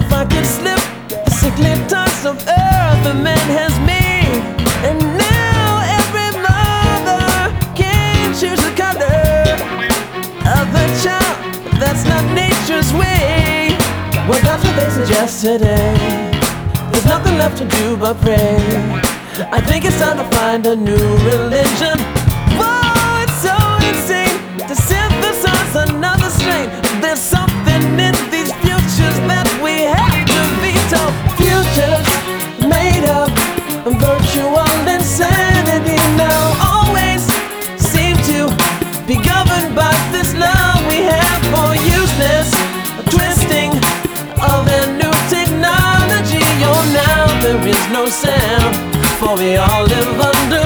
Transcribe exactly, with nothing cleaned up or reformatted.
if I could slip the sickly touch of earth a man has made. And now every mother can choose the color of the child. That's not nature's way. Well, that's what they suggest today. There's nothing left to do but pray. I think it's time to find a new religion. Whoa, it's so insane to synthesize another strain. There's something in these futures that we have to veto. Futures made of virtual insanity now always seem to be governed by this love we have for useless twisting of a new technology. Oh, now there is no sound, for we all live under